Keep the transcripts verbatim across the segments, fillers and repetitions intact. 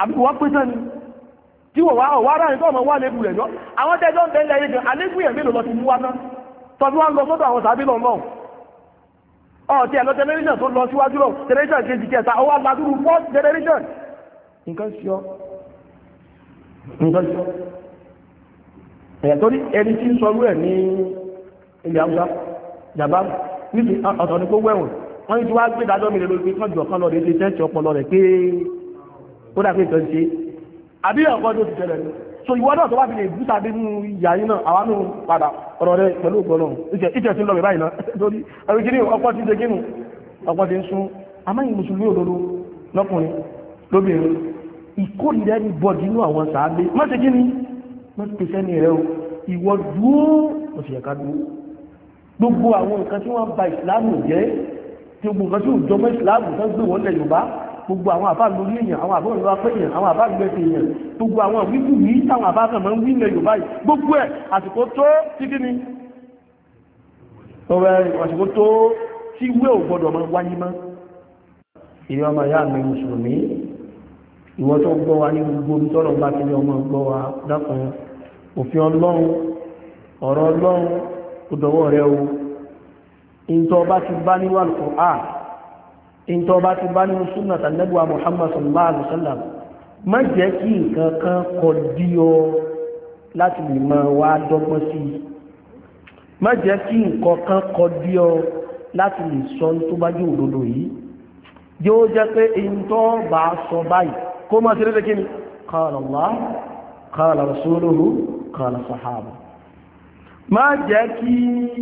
àbí wọ́n pé sẹ́ni tí wọ́n wá ọ̀wá ráyìn tó ọmọ wà lébù rẹ̀ lọ àwọn tẹ́jọ́ ń tẹ́lẹ̀ ayé gan alébù yẹn mélòó lọ ti mú wá náà tọ́bí wọ́n lọ sọ́dọ̀ àwọn sàbí lọ́nà ọ̀tí ẹ̀lọ generation tó lọ síwájú lọ generation kejì kẹta ọwọ́ agbádúrú fourth generation nǹkan sí ọ nǹkan sí ọ ẹ̀yà tó ní ẹni tí ń sọ rú ẹ̀ ní ilẹ̀ Haúsá jàbá níbi ọ̀tọ̀ ní gbogbo ẹ̀wọ̀n wọ́n ní tí wá gbé dájọ́ mi lè lórí pé kọ́jọ kan lọ rẹ̀ ṣe tẹ́ẹ̀tì ọpọlọ rẹ̀ pé ó dà pé ìtọ́ ṣe àbí ọ̀pọ̀ tó ti tẹ̀lẹ̀ ní so ìwọ náà tó bá fi lè bú tàbí nínú ìyá yín náà àwọn náà padà ọ̀rọ̀ rẹ̀ pẹ̀lú ògbọ́nà ìtẹ̀ tí ń lọ rẹ̀ báyìí náà torí ẹ̀rù kìíní ọ̀pọ̀ ti ṣe kínú ọ̀pọ̀ ti ń sún amáyìn mùsùlùmí òdodo lọ́kùnrin lóbìnrin ìkórìíra ní bọ́ọ̀dì inú àwọn sàábé má ṣe kíní má ṣe pèsè ní rẹ o ìwọ dúró ó sì yẹ ká dúró gbogbo àwọn nǹkan tí wọ́n ba ìsìláàmù jẹ́ tí gbogbo nǹkan tí ò jọmọ́ ìsìláàmù tó gbé wọ́n lẹ̀ Yorùbá gbogbo àwọn àbá lórí èèyàn àwọn àbá òǹlọ́wà pé èèyàn àwọn àbá gbẹ̀sẹ̀ èèyàn gbogbo àwọn wíwú yìí táwọn àbá kan máa ń wí ilẹ̀ Yorùbá yìí gbogbo ẹ̀ àsìkò tó tí kí ni ọ̀rẹ́ àsìkò tó tí wé ò gbọdọ̀ máa wáyé mọ́ ìrẹ́ ọmọ ìyá mi mùsùlùmí ìwọ tó gbọ́ wa ní gbogbo omi tọ́lọ̀ bá ti ní ọmọ gbọ́ wa dákun òfin Ọlọ́run ọ̀rọ̀ Ọlọ́run ó dọwọ́ rẹ o ìntọ́ bá ti bá níwà Al-Qur'an ìntọ́ bá ti bá nínú súnà tànẹ́bùwà Muhammad sallallahu alaihi wasallam má jẹ́ kí nǹkan kan kọ dí ọ láti lè máa wá dọ́gbọ́n sí i má jẹ́ kí nǹkan kan kọ dí ọ láti lè sọ tó bá jẹ́ òdodo yìí yóò jẹ́ pé ìntọ́ bá sọ báyìí kó máa ṣe lédè kí ni qala Allah qala rasuluhu qala sahaba má jẹ́ kí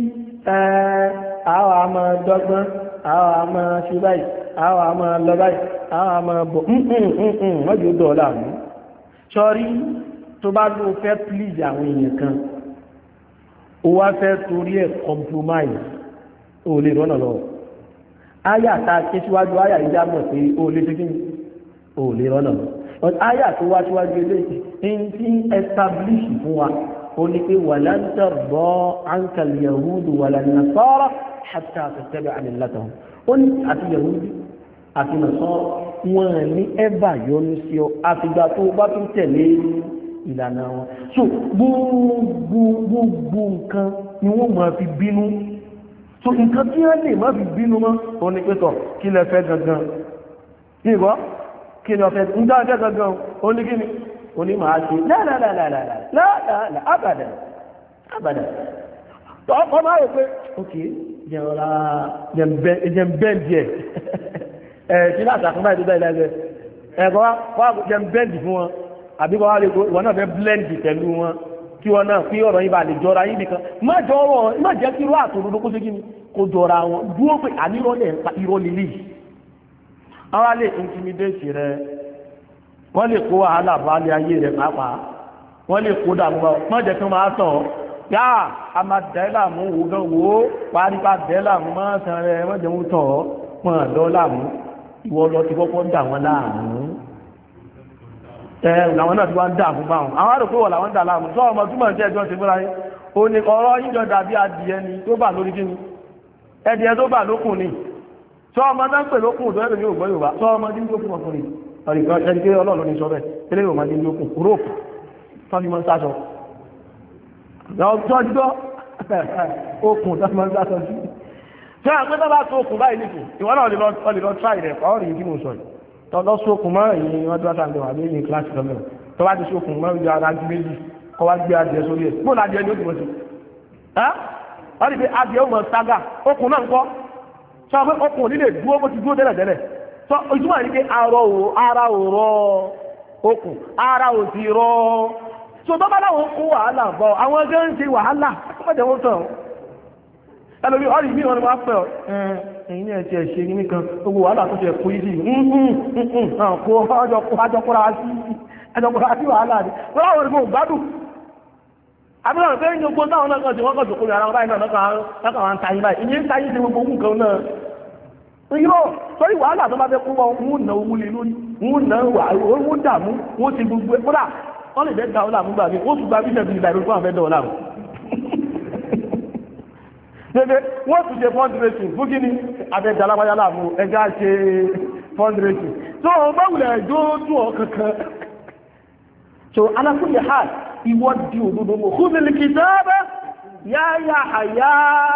àwọn àmà dọ́gbọ́n àwọn àmà ṣe báyìí àwọn àmà lọ báyìí àwọn àmà bọ̀ wọ́n jù dọ̀ọ́lá mú sọ́rí tó bá ló fẹ́ please àwọn èèyàn kan ó wá fẹ́ torí ẹ̀ compromise ó lè rọ́nà lọ áyà ta ké síwájú áyà ìjà mọ̀ pé ó lè tó kí ó lè rọ́nà lọ áyà tó wá síwájú eléyìí ń tí establish fún wa ó ní pé walan tarda anka al-yahudu walan nasara hatta tattabi'a millatahum ó ní àti yahudu àti nasara wọn ní ẹ̀bà yọnu sí ọ àfìgbà tó bá tún tẹ̀lé ìlànà wọn so gbogbo gbogbo nǹkan ni wọ́n máa fi bínú so nǹkan tí wọ́n lè máa fi bínú mọ́ ó ní pé tọ̀ kí lẹ fẹ́ gangan ní ìbọ́ kí ni ọ̀fẹ́ ń dáadẹ́ gangan ó ní kí ni ó ní máa ṣe láàlàlàlàlà àbàdà àbàdà ọkọ̀ máa rò pé ok jẹ́ọ̀lá jẹ́mbẹ́ndì ẹ̀ ẹ̀ tí láti àkọ́bá ìdúgbà ìlẹ́gbẹ̀ ẹ̀kọ́ wá jẹ́mbẹ́ndì fún wọn àbíkọ́ wá lè kó ìwọ̀n náà fẹ́ blẹ́ndì pẹ̀lú wọn kí wọn náà kí ọ̀rọ̀ yìí bá lè jọra yìí nìkan má jọ ọ̀rọ̀ má jẹ́ kí irú àtòdodo kó sí kí ni kó jọra wọn dúró pé ànírọ́lẹ̀ irọ́ lílì àwọn lè intimidate rẹ wọ́n lè kó wàhálà bá lé ayé rẹ̀ pàápàá wọ́n lè kó dàmú bá wọ́n jẹ́ kí wọ́n máa tàn yá a máa dẹ́là mú wò gan wò ó parípa dẹ́là mú máa san rẹ̀ wọ́n jẹ́ mú tàn ọ́ pọ̀n dọ́là mú ìwọ lọ ti kọ́kọ́ dà wọ́n láàmú ẹ làwọn náà ti wá ń dà fún báwọn àwọn àròkó wọ̀ làwọn ń dà láàmú sọ ọmọ túmọ̀ sí ẹjọ́ ti fúnra yín ó ní ọ̀rọ̀ yíjọ dàbí adìẹ ni tó bà lórí kíni ẹdìẹ tó bà lókùn ni sọ ọmọ náà ń pè lókùn tó ẹ̀rọ ní ògbọ́ Yorùbá sọ ọmọ dín lókùn ọkùnrin ọ̀rìkan ẹni pé Ọlọ́run ní sọ bẹ́ẹ̀ tẹ́lẹ̀ yóò máa dín lókùn róòpù tọ́jú mọ́ sáṣọ tọ́jọ́ okùn tọ́jú mọ́ sáṣọ sí ṣé àpé tó bá tó okùn báyìí nìkù ìwọ́n náà lè lọ tráì rẹ̀ pàwọ́ rèé kí mo sọ yìí tọ́lọ́ sókùn mọ́ ìyìn wọ́n dúró sáà wà ní kíláàsì lọ́mọ tó bá ti sókùn mọ́ ìjọ ara ju méjì kọ́ wá gbé adìẹ sórí ẹ̀ bó ládìẹ ní ó ti mọ̀ sí wọ́n rí pé adìẹ ó mọ̀ sága okùn náà ń kọ́ sọ pé okùn nílé dúró bó ti dúró tẹ́lẹ̀ tẹ́lẹ̀ sọ ìtumọ̀ ní pé ara ò rọ okùn ara ò ti rọ so tó bá láwọn kó wàhálà bọ̀ àwọn ẹgbẹ́ ń ṣe wàhálà ọmọdé wọn tàn ẹlòmí ọ̀rì mí wọn ni wọ́n pẹ̀ ẹ̀yìn ní ẹ̀tì ẹ̀ṣẹ́ ní nìkan gbogbo wàhálà tó ṣe kú ìdí kó ọjọ́kúra sí wàhálà ní wọ́n láwọn ìgbò gbádùn àbúrò pé ní ogbó táwọn náà kan tí wọ́n kàn jòkó ara wọn báyìí náà lọ́kàn wọn tayí báyìí ìyẹn ń tayí sí gbogbo ogun kan náà irọ́ sọ́rí wàhálà tó bá fẹ́ kó wọn wọ́n náà owó lè lórí wọ́n náà wà wọ́n dààmú wọ́n ti gbogbo ẹ̀ kódà wọ́n lè fẹ́ da ọlá àmúgbà mi ó ṣùgbọ́n bí sẹ́bi ìgbà ìrúkọ́ àfẹ́ dọ̀ ọlá mu. Ṣébé wọ́n tún ṣe fund raising fún kíni abẹ́jà alábáyá láàmú ẹja ṣe fundraising tó o bá wùlẹ̀ ẹjọ́ tó ọ kankan so ala kulli hal ìwọ di òdodo mọ̀ khudhil kitaba ya Yahya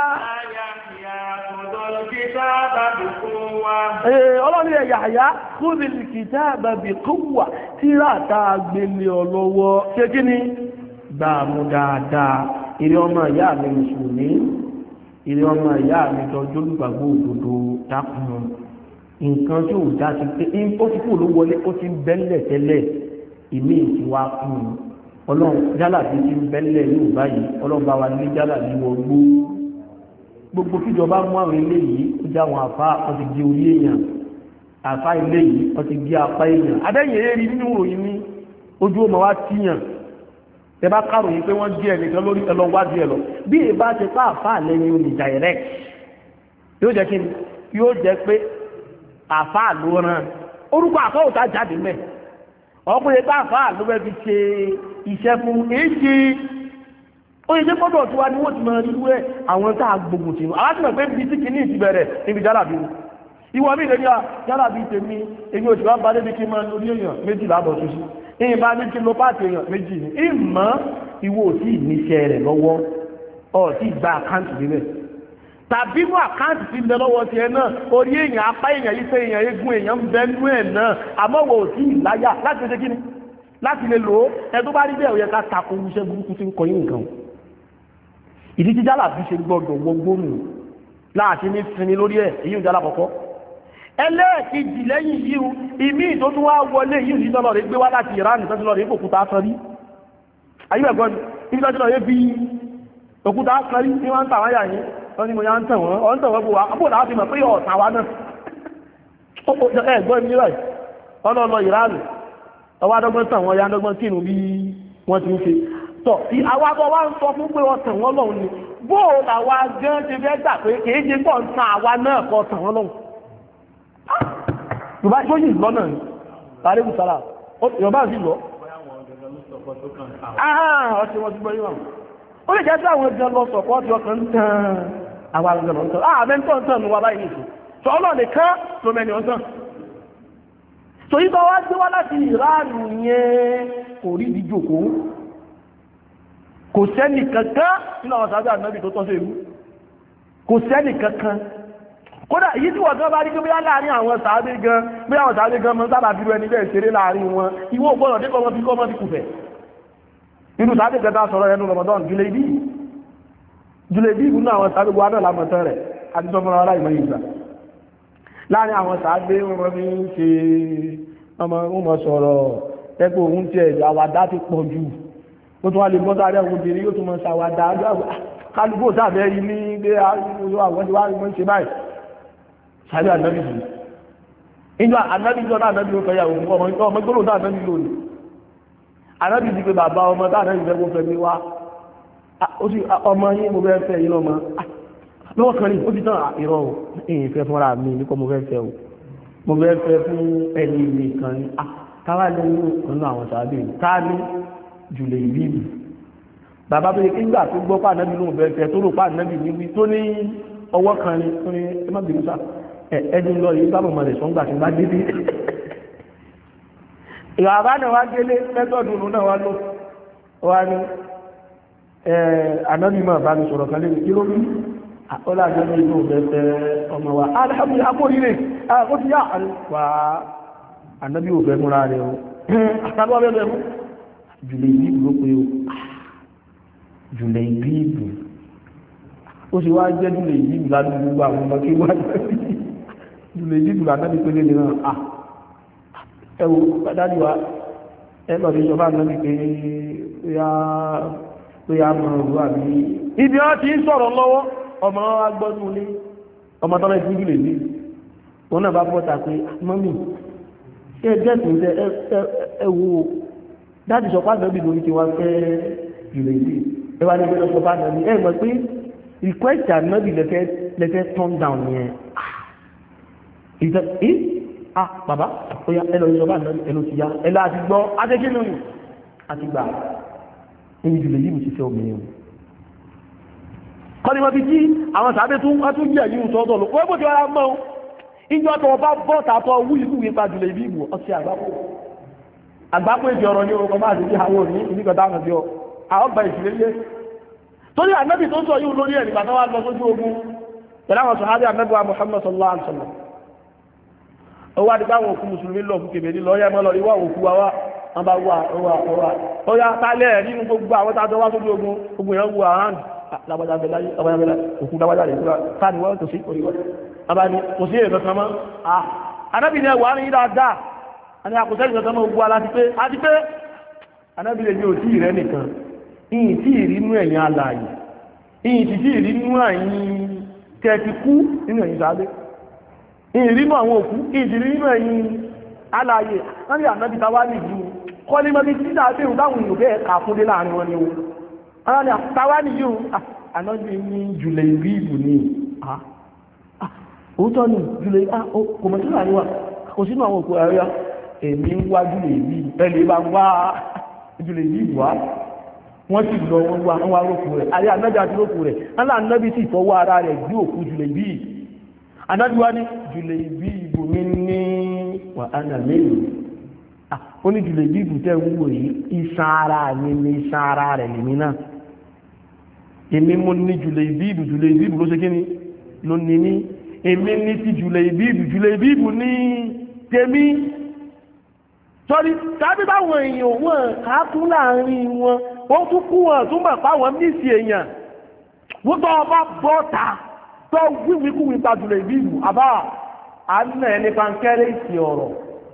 ọlọ́ni ẹ̀ Yahya khudhil kitaba bi quwwa tíra tá a gbélé ọlọ́wọ́ ṣe kí ni gbàmù dáadáa ìrẹ́ ọmọ ìyá mi mùsùlùmí ìrẹ́ ọmọ ìyá mi tọ́jú olùgbàgbọ́ òdodo dákun nǹkan tí ò dá sí pé ó ti kú ló wọlé ó ti ń bẹ́lẹ̀ tẹ́lẹ̀ ìmí ti wá fún un ọlọ́run jálàbí ti ń bẹ́lẹ̀ ní ìbáyìí ọlọ́run bá wa ní jálàbí wọ gbó gbogbo kíjọba mú àwọn ilé yìí ó jẹ́ àwọn àfa wọ́n ti gé orí èèyàn àfa ilé yìí wọ́n ti gé apá èèyàn adẹ́yìn eré rí nínú ìròyìn ní ojú ọmọ wa tíyàn ẹ bá káròyìn pé wọ́n gé ẹnìkan lórí ẹlọ wájú ẹ lọ bí ìbá ti pa àfa lẹ́yìn olè direct yóò jẹ́ kí ni yóò jẹ́ pé àfa ló ràn orúkọ àfa ò tá jáde mẹ́ ọkùnrin bá àfa ló fẹ́ fi ṣe iṣẹ́ fún èjì ó yẹ jẹ́ fọ́dọ̀ tí wá ní wọ́n ti máa rí wẹ́ àwọn tá a gbógun tì àwọn tí wọ́n pé bí tí kìíní ti bẹ̀rẹ̀ níbi jálàbí ìwọ mi lè ní à jálàbí tèmi èmi ò tí wá bá débi kí n máa lórí èèyàn méjì lábọ̀ ṣoṣo ìyìn bá ní kí ló pàtì èèyàn méjì ní ìmọ̀ ìwọ ò tí ì níṣẹ́ rẹ̀ lọ́wọ́ ọ̀ tí ì gba àkáǹtì níbẹ̀ tàbí mú àkáǹtì tí ń bẹ lọ́wọ́ tiẹ̀ náà orí èèyàn apá èèyàn yìí pé èèyàn eégún èèyàn ń bẹ nú ẹ̀ náà àmọ́ wọ ò tí ì láyà láti ṣe kí ni láti lè lò ó ẹ tó bá rí bẹ́ẹ̀ ó yẹ ká tako iṣẹ́ burúkú tí ń kọ yín nǹkan ìdí tí jálàbí ṣe gbọdọ̀ gbogboonu láti ní sinmi lórí ẹ̀ èyí ò jálà kọ̀kọ́ ẹlẹ́ẹ̀kejì lẹ́yìn yíò ìmí tó tún wá wọlé yíò sí tọ́lọ̀ rẹ̀ gbé wá láti Iran tọ́lọ̀ rẹ̀ òkúta sọrí ayé ẹ̀gọ́ ní tọ́lọ̀ rẹ̀ bí òkúta sọrí ní wọ́n ń tàwọn yà yìí wọ́n ni mo yá ń tàn wọ́n ọ́n tàn wọ́n bó wa àpò láti mọ̀ pé ọ̀tà wa náà ẹ̀gbọ́n mi rẹ̀ ọlọ́lọ́ Iran ọwọ́ adọ́gbọ́n tàn wọ́n yá adọ́gbọ́n kínú bí wọ́n ti ń ṣe tọ̀ tí àwọn abọ́ wá ń sọ fún pé wọ́n tàn wọ́n lọ́hùn ni bóò làwa gan ṣe fẹ́ gbà pé kìí ṣe pọ̀ ń tan àwa náà kọ́ tàn wọ́n lọ́hùn yorùbá tó yìí lọ́nà ní àríwú sára yorùbá sí lọ ọ̀sẹ̀ wọ́n ti gbọ́ yíwọ̀n ó lè jẹ́ tí àwọn ẹgbẹ́ lọ sọ̀pọ̀ tí ọkàn ń tàn àwọn àgbẹ̀ lọ́ntàn ààbẹ́ tó ń tàn ní wa báyìí nìkan tó ọlọ́ọ̀nì kan tó mẹ́ni ọ̀sán tó yí bá wá gbé wá láti ìránù yẹn kò rí ìdíjòkó kò sẹ́nì kankan nínú àwọn sàábẹ́ ànábì tó tọ́ sí ìlú kò sẹ́nì kankan kódà èyí tí wọ́n tó bá rí pé bóyá láàrin àwọn sàábẹ́ gan bí àwọn sàábẹ́ gan mọ́ sábà bírú ẹni bẹ́ẹ̀ ṣeré láàrin wọn ìwọ ògbọ́nà dé kọ́mọ́ fi kọ́mọ́ fi kùfẹ̀ nínú sàábẹ́ kẹta sọ̀rọ̀ ẹnu Ramadan Julebi Julebi nínú àwọn sàábẹ́ wa náà lámọ̀tán rẹ̀ àti sọmọ́ra ọlá ìmọ̀ ìgbà láàrin àwọn sàábẹ́ wọn fi ń ṣe ọmọ ọmọ sọ̀rọ̀ ẹgbẹ́ òun tiẹ̀ àwàdá ti pọ̀ jù ó tún wá lè bọ́ta rẹ̀ obìnrin yóò tún mọ́ ṣàwàdà kálùkù sáàbẹ̀ rí ní ilé àwọn ìwà ìwọ̀n ṣe báyìí ṣàbí ànábì jù inú ànábì jọ náà ànábì ó fẹ́ yàwó fún ọmọ ọmọ gbọ́nà náà ànábì lónìí ànábì ti pé bàbá ọmọ tá ànábì fẹ́ kó fẹ́ mi wá ó sì ọmọ yín mo fẹ́ fẹ́ yín lọ́mọ lọ́wọ́ kan rí ó ti tán ìrọ̀ èyí fẹ́ fúnra mi nípa mo fẹ́ fẹ́ o mo fẹ́ fẹ́ fún ẹni mi kan ní káwá lẹ́yìn ọ̀nà àwọn sàbẹ̀ ká ní jùlẹ̀ ìbíbì bàbá tó yẹ kí gbà tó gbọ́ pàdánù lóun bẹ̀rẹ̀ tẹ̀ tó rò pàdánù níbi tó ní ọwọ́ kan ní tó ní ẹmọ́ bìí sá ẹni lọ yìí bá mọ̀mọ́ rẹ̀ sọ́ngbà tí bá dédé ìwà àbánà wá délé mẹ́tọ̀dù náà wá lọ wá ní ànábìmọ̀ bá mi sọ̀rọ̀ kan lé kí ló rí ọlá àjọ́bí inú bẹ̀rẹ̀ ọmọ wa alhamdulillah akóríire ó ti yá àríwá ànábì ò bẹ̀ múra rẹ̀ o àtàbọ̀ bẹ̀rẹ̀ mú jùlẹ̀ ìbíbù ló pé o jùlẹ̀ ìbíbù ó sì wá jẹ́ jùlẹ̀ ìbíbù ládùú gbogbo àwọn ọmọ kí wá jùlẹ̀ ìbíbù ládùú pé lè náà à ẹwọ dájú wa ẹlọ ní ìjọba náà ní pé ó yá mọ̀ ọ̀rọ̀ àbí ibi ọ́ ti ń sọ̀rọ̀ lọ́wọ́ ọmọ agbọ́nú ní ọmọ tọ́lá ìfún jùlẹ̀ ìbíbù wọn náà bá bọ́ta pé mọ́mí ṣé ẹgbẹ́ tó ń tẹ ẹwọ dájú sọ pàdé bí lórí ti wá fẹ́ jùlẹ̀ ìbí ẹwà ní ẹgbẹ́ sọ pàdé bí ẹ mọ̀ pé request ànábì lẹ́fẹ́ lẹ́fẹ́ turn down yẹn ìtẹ́ ẹ́ ah bàbá ó yá ẹlọ ìjọba ànábì ẹlọ ti yá ẹlọ àti gbọ́ adékínú àti gbà ẹni jùlẹ̀ yìí ti fẹ́ obìnrin o kọ́ni wọ́n fi jí àwọn sàbẹ̀ tún wọ́n tún yẹ̀ yìí sọ́tọ̀ lọ wọ́n bó ti wá mọ́ ìjọ tó bá bọ́ tàtọ̀ wú ìlú ìpa jùlọ ìbí ìbò ọtí àgbákò àgbákò èdè ọ̀rọ̀ ní orúkọ máa ti bí àwọn òní ìníkọ̀tà àwọn bí ọ àwọn gba ìṣìlélé torí ànábì tó sọ yìí lórí ẹ̀ nígbà tó wá lọ sójú ogun pẹ̀lú àwọn sọ̀hádì ànábì wa Muhammad sallallahu alaihi wasallam ó wá di báwọn òkú mùsùlùmí lọ fún kèbèrè lọ yẹ mọ́ lọ ìwà òkú wa wá wọn bá wà ọwà ọwà ọyá tálẹ̀ nínú gbogbo àwọn tàjọ wá sójú ogun ogun yẹn wù àrán lábájábẹ̀láyé òkú lábájáde ìtura káàdì wọ́n tó sí oríwọ́ abáni kò sí èrò kan mọ́ anábì ní ẹwà ní dáadáa àni àkùsẹ́ ìjọ kan mọ́ ogun aláti pé àti pé anábì lè ní òtí rẹ̀ nìkan ìyìn tí ìrí inú ẹ̀yìn alààyè ìyìn tí ìrí inú ẹ̀yìn tẹ́ẹ̀tì kú nínú ẹ̀yìn sáadé ìyìn rínú àwọn òkú ìyìn tí rínú ẹ̀yìn alààyè wọ́n ní ànábì táwá nìjú kọ́ ní mọ́bí tí dáa bẹ́ẹ̀ dáhùn ìlú bẹ́ẹ̀ kà fún dé láàrin wọn ni o àwọn ni táwá nìjú ànábì ní jùlẹ̀ ìlú ìbù ní òótọ́ ni jùlẹ̀ kò mọ̀ sí láàrin wa kò sínú àwọn òkú ẹ̀rọ èmi ń wá jùlẹ̀ ìbí ẹ̀lẹ́ bá ń wá jùlẹ̀ ìbí wá wọ́n sì lọ wọ́n wá wọ́n rókù rẹ̀ ayé ànábì àti rókù rẹ̀ ńlá ànábì sì fọwọ́ ara rẹ̀ gbé òkú jùlẹ̀ ìbí ànábì wá ní jùlẹ̀ ìbí ìbò mi ní wà á nà mẹ́rin ó ní jùlẹ̀ ìbí ìbò tẹ́ wúwo yìí iṣan ara mi ní iṣan ara rẹ̀ lèmi náà èmi mo ní jùlẹ̀ ìbí ìbò jùlẹ̀ ìbí ìbò ló ṣe kí ni ló ní ní èmi ní ti jùlẹ̀ ìbí ìbò jùlẹ̀ ìbí ìbò ní tèmi sọ́rí tàbí báwọn èèyàn wọn káàkún láàrin wọn ó tún kú wọn tún mọ̀ páwọn mísì èèyàn wọ́n tọ́ ọba bọ́ta tó wíwíkúwí pàjùlẹ̀ ìbí ìbò àbá àánà ẹni pankẹ́rẹ́ ìsì ọ̀rọ̀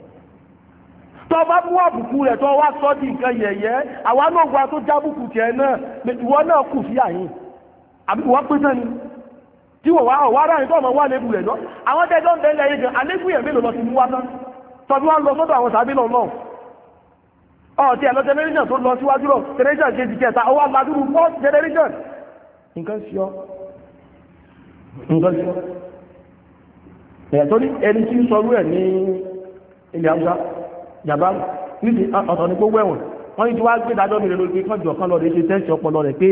tó bá mú àbùkù rẹ̀ tó wá sọ́ di nǹkan yẹ̀yẹ́ àwọn náà gba tó jábùkù tiẹ̀ náà ìwọ náà kù sí àyín àbí wọ́n pín sẹ́ni tí wọ́n wá ọ̀wá ráyìn tó ọmọ wà lébù rẹ̀ lọ àwọn tẹ́jọ́ ń bẹ́lẹ̀ yìí gan alébù yẹn mélòó lọ sí mú wá tán tọ́bí wọ́n lọ sọ́dọ̀ àwọn sàbí lọ náà ọ̀tí ẹ̀lọ generation tó lọ síwájú lọ generation kejì kẹta ọwọ́ aládùrú fourth generation nǹkan sí ọ nǹkan sí ọ ẹ̀ tó ní ẹni tí ń sọ rú ẹ̀ ní ilẹ̀ Haúsá jàbá níbi ọ̀tọ̀ ní gbogbo ẹ̀wọ̀n wọ́n ní tí wá gbé dájọ́ mìíràn lórí pé kọ́jọ kan lọ rẹ̀ ṣe tẹ́sì ọpọlọ rẹ̀ pé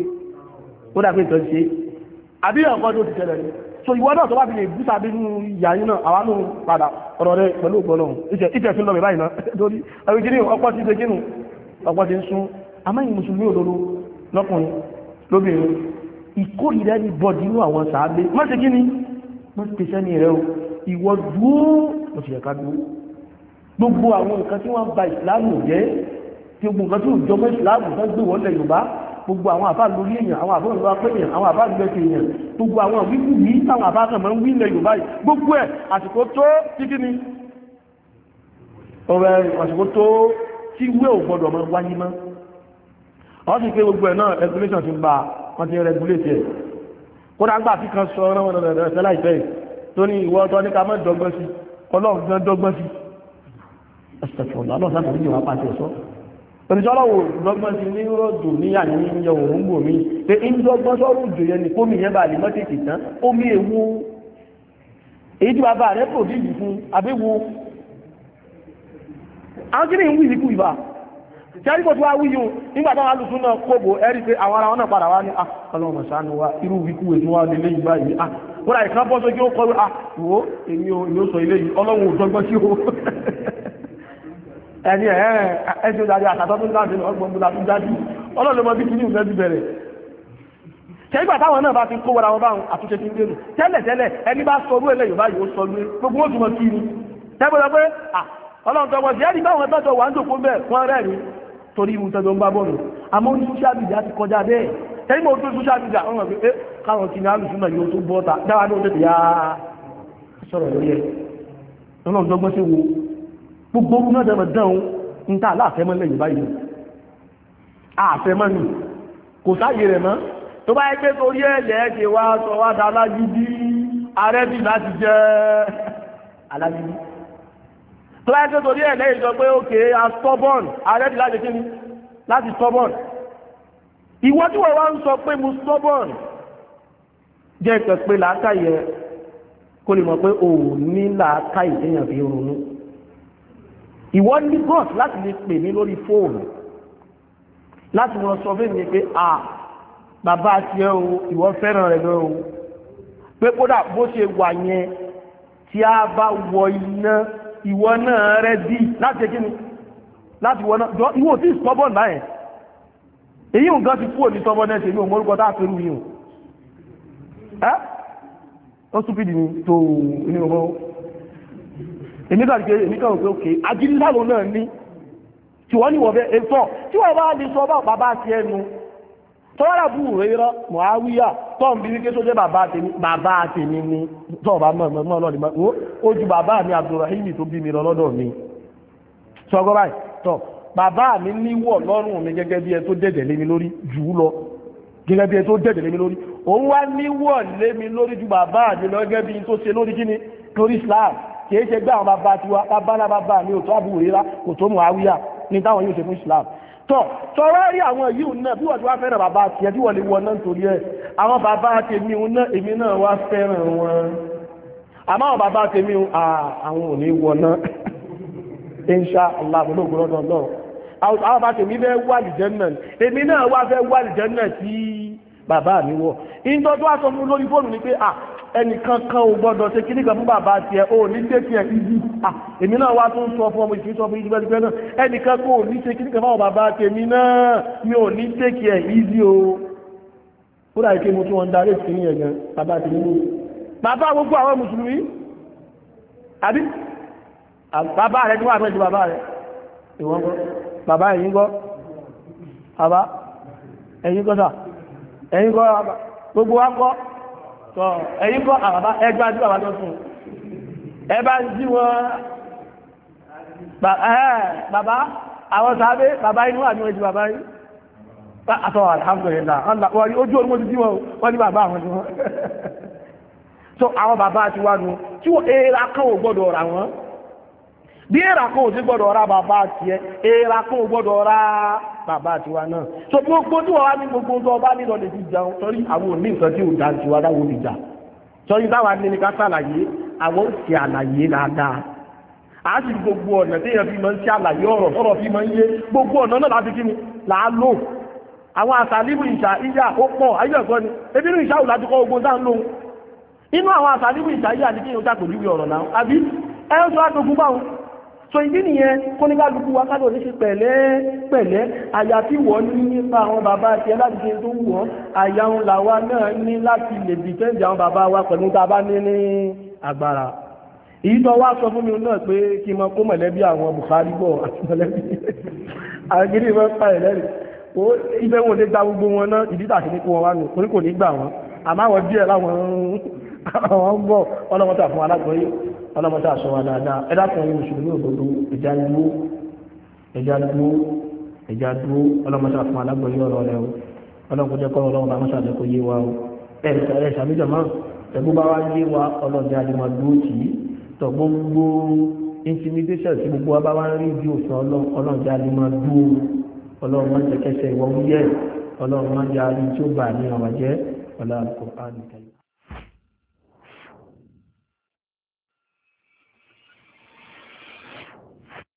ó dàbí ìtọ́ ṣe àbí ọ̀kan tó ti ṣẹlẹ̀ ní so ìwọ náà tó bá fi lè bú sábẹ́ nínú ìyá yín náà àwa náà padà ọ̀rọ̀ rẹ̀ pẹ̀lú ògbọ́nà ìtẹ̀ fi lọ bẹ̀ báyìí náà torí àwọn ìjìnlẹ̀ ọ̀pọ̀ ti ṣe kínú ọ̀pọ̀ ti ń sún amáyìn mùsùlùmí òdodo lọ́kùnrin lóbìnrin ìkórìíra ní bọ́ọ̀dì inú àwọn sàábé má ṣe kíni má ṣe tẹ̀sẹ̀ ní rẹ̀ o ìwọ dúró mo sì yẹ ká dúró gbogbo àwọn nǹkan tí wọ́n ba ìsìláàmù jẹ́ tí gbogbo nǹkan tí ò jọmọ́ ìsìláàmù tó gbé wọ́n lẹ̀ Yorùbá gbogbo àwọn àbá lórí èèyàn àwọn àbá lórí apẹ́ èèyàn àwọn àbá lórí ẹ̀kẹ́ èèyàn gbogbo àwọn wíwú ní táwọn àbá kan máa ń wí ilẹ̀ Yorùbá yìí gbogbo ẹ̀ àsìkò tó tí kí ni ọ̀rẹ́ àsìkò tó tí wé ò gbọdọ̀ máa wáyé mọ́ wọ́n sì pé gbogbo ẹ̀ náà regulation ti gba wọ́n ti regulate ẹ̀ kódà gbà tí kan sọ ọ́nà wọn lọ́dọ̀ ẹ̀sẹ̀ láìpẹ́ tó ní ìwọ ọ̀tọ̀ ní ká má dọ́gbọ́n sí Ọlọ́run gan dọ́gbọ́n sí ẹ̀sẹ̀fọ̀lọ́ alọ́sàn kò ní ìwà pàṣẹ ẹ̀sọ́ oníṣọ́lọ́wọ́ dọ́gbọ́n sí ní rọ́dù ní àníyàn òun gbò mí pé ń dọ́gbọ́n sọ́rọ̀ òjò yẹn ni kómi yẹn bá lè mọ́tètè tán omi ewu èyí tí bàbá rẹ̀ pò dìbì fún abéwu àwọn kí ni ń wí ìlú ìbá ṣẹ́ríkò tí wá wí yìí nígbà táwọn alùsùn náà kóbò ẹ̀rí pé àwọn ará wọn náà padà wá ní ọlọ́run ṣàánú wa irú wíkú ètò wa nílé yìí báyìí ah wọ́n láì kan bọ́ sókè ó kọ́ ah wò ó èmi ò sọ ilé yìí ọlọ́run ò dọ́gbọ́n sí o ẹni ẹ̀ ẹ̀ṣẹ́ ìdájọ́ àtàtọ́ tó ń dájú ọgbọ̀n múlá tó dájú ọlọ́run mọ́ bí kí ní ìfẹ́ ti bẹ̀rẹ̀ ṣẹ́gbà táwọn náà bá ti kó wọ́ra wọn báhùn àtúnṣe ti ń dérù tẹ́lẹ̀ tẹ́lẹ̀ ẹni bá sọ orú ẹlẹ́ Yorùbá yìí ó sọ lé gbogbo ó túnmọ̀ kí ni tẹ́gbọ́n pé ọlọ́run tọwọ́ sí ẹni báwọn ẹgbẹ́jọ wà ń jòkó bẹ́ẹ̀ wọ́n rẹ̀ rí torí ìwù tẹ́jọ ń bá bọ́ọ̀lù àmọ́ ní social media ti kọjá bẹ́ẹ̀ tẹ́lẹ̀ mọ́ tó social media wọ́n rẹ̀ pé káwọn ti ní alùsùn náà yóò tó bọ́ta dáwà ní oṣù yá sọ̀rọ̀ lórí ẹ̀ ọlọ́run dọ́gbọ́n sí wo gbogbo orú náà dẹ̀mọ̀ dán ń tà láàfẹ́mọ́ lẹ́yìn báyìí àfẹ́mọ́ ni kò sáyé rẹ̀ mọ́ tó bá ẹgbẹ́ torí ẹ̀lẹ́ ẹ̀ṣẹ̀ wá sọ wá dá alágídí arẹ́bì láti jẹ́ alágídí tó bá ẹgbẹ́ torí ẹ̀lẹ́ ìjọ pé òkè astobon arẹ́bì láti kí ni láti stubborn ìwọ tí wọ́n wá ń sọ pé mo stubborn jẹ́ ìpẹ̀ pé làákàyè kó lè mọ̀ pé ò ní làákàyè téèyàn fi ronú ìwọ ní god láti lè pè mí lórí fóònù láti wọn sọ fún mi pé à bàbá àti ẹ o ìwọ fẹ́ràn rẹ̀ lọ o pé kódà bó ṣe wà yẹn tí a bá wọ iná ìwọ náà rẹ̀ dí láti kí ni láti wọ náà ìwọ tí stubborn báyẹn èyí nǹkan ti kúrò ní stubbornness èyí òun orúkọ tá a fẹ́rù yìí ẹ́ ó stupid ni tó ní ọmọ èmi kàn pé èmi kàn pé òkè ajínigbàlò náà ní tí wọ́n ní wọ́n fẹ́ ètò tí wọ́n bá lè sọ bá bàbá ti ẹnu tọ́wọ́lá bú rẹ̀ rọ́ Muawiya tọ́ ń bí wíké tó jẹ́ bàbá tèmi bàbá tèmi ni tọ́ bá mọ̀ mọ̀ lọ́dí mọ́ ó ju bàbá mi Abdulrahim tó bí mi lọ lọ́dọ̀ mi sọgọ́ báyìí tọ́ bàbá mi níwọ̀ lọ́rùn mi gẹ́gẹ́ bí ẹ tó dẹ̀dẹ̀ lé mi lórí jù ú lọ gẹ́gẹ́ bí ẹ tó dẹ̀dẹ̀ lé mi lórí òun wá níwọ̀ lé mi lórí ju bàbá mi lọ gẹ́gẹ́ bí tó ṣe lórí kíni lórí Islam kìí ṣe gbé àwọn bàbá tiwa bàbá náà bàbá mi ò tó Abu Hurairah kò tó Muawiya ní táwọn yóò ṣe fún Islam tọ́ tọ́wọ́ rí àwọn yìí náà bí wọ́n ti wá fẹ́ràn bàbá tiẹ̀ tí wọ́n lè wọ náà nítorí ẹ̀ àwọn bàbá tèmi náà èmi náà wá fẹ́ràn wọn àmọ́ àwọn bàbá tèmi àwọn ò ní wọ náà insha Allah gbọ́dọ̀ gbọ́dọ̀ náà àwọn bàbá tèmi fẹ́ wà lìjẹ́ náà èmi náà wá fẹ́ wà lìjẹ́ náà tí bàbá mi wọ̀ ìtọ́jú wá sọ fún lórí fóònù ni pé ẹnìkan kan ò gbọ́dọ̀ ṣe kí nìkan fún bàbá tiẹ̀ ò ní tẹ́kì ẹ̀ ìdí èmi náà wá tún sọ fún ọmọ ìṣẹ́ sọ fún ìdí pẹ́ẹ́pẹ́ náà ẹnìkan kò ní ṣe kí nìkan fún bàbá tèmi náà mi ò ní tẹ́kì ẹ̀ ìdí o ó dà ike mo tí wọ́n darí sí ní ẹ̀gàn bàbá tèmi ló bàbá gbogbo àwọn mùsùlùmí àbí bàbá rẹ̀ tí wọ́n àpẹjù bàbá rẹ̀ ìwọ́n gbọ́ bàbá ẹ̀yìn gbọ́ bàbá ẹ̀yìn gbọ́ sà ẹ̀yìn gbọ́ gbogbo wa gbọ́ tọ́ ẹ̀yìn kọ́ àbàbá ẹgbẹ́ àti bàbá tó fún ẹbá ń jí wọn bàbá àwọn sàábé bàbá inú àmì ẹjú bàbá yìí àtọ́ alhamdulillah ojú orí mo ti jí wọn wọ́n ní bàbá àwọn tí wọ́n so àwọn bàbá ti wá nù tí wọ́n èèrà kan ò gbọ́dọ̀ ra wọn bí èèrà kan ò sí gbọ́dọ̀ ra bàbá tiẹ̀ èèrà kan ò gbọ́dọ̀ ra bàbá tiwa náà so gbogbo tí wọ́n wá ní gbogbo tó ọba nílò lè fi jẹun torí àwọn òní nǹkan tí ò dá tiwa dáwọ́ lè jà torí táwa ní ní ká sàlàyé àwọn ò ṣe àlàyé dáadáa a sì gbogbo ọ̀nà tí èèyàn fi máa ń ṣe àlàyé ọ̀rọ̀ sọ̀rọ̀ fi máa ń yé gbogbo ọ̀nà náà láti kí ni là á lò àwọn àsàlíbù ìṣà ìyá ó pọ̀ ayé ẹ̀kọ́ ni ebi inú ìṣà ò láti kọ́ ogun dá ń lò inú àwọn àsàlíbù ìṣà ìyá àti kí ni ó dàpọ̀ níbi ọ̀rọ̀ náà àbí ẹ ń sọ àdógún báwọn so ìdí nìyẹn kó ní kálukú wa kálọ̀ ní ṣe pẹ̀lẹ́ pẹ̀lẹ́ àyà tí wọ́n ní nípa àwọn bàbá àti ẹ láti ṣe tó wù wọ́n àyà ń là wá náà ní láti lè dìfẹ́ǹdì àwọn bàbá wa pẹ̀lú tá a bá ní ní agbára èyí tó wá sọ fún mi náà pé kí n máa kó mọ̀lẹ́bí àwọn Buhari bọ̀ àti mọ̀lẹ́bí àwọn gidi máa ń pa ẹ̀lẹ́rì ó ibẹ̀ wọn lè gba gbogbo wọn náà ìdí tàbí ní kó wọn wá nù torí kò ní gbà wọn àmọ́ àwọn díẹ̀ láwọn àwọn ń bọ̀ ọlọ́mọta fún alágbọ̀nyé ọlọ́mọta àṣọ wa dáadáa ẹ̀dá kan ní mùsùlùmí òdodo ẹja dúró ẹja dúró ẹja dúró ọlọ́mọta fún alágbọ̀nyé ọ̀rọ̀ rẹ o ọlọ́mọdé kọ́ ọlọ́mọta amọ́sà àti kò yé wa o ẹ̀ẹ́dẹ̀ ẹ̀ẹ́ sàmìjọ máa ẹ̀gbọ́n bá wá yé wa ọlọ́dẹ adìmọ̀ dúró tì í tọ̀ gbogbo intimidation tí gbogbo wa bá wá ń rí bí òfin ọlọ́dẹ adìmọ̀ dúró ọlọ́run máa ń jẹ́ kẹsẹ̀ ìwọ wúyẹ́ ọlọ́run máa ń jẹ́ àrí tí ó bà ní àwọn jẹ́ ọlọ́run kò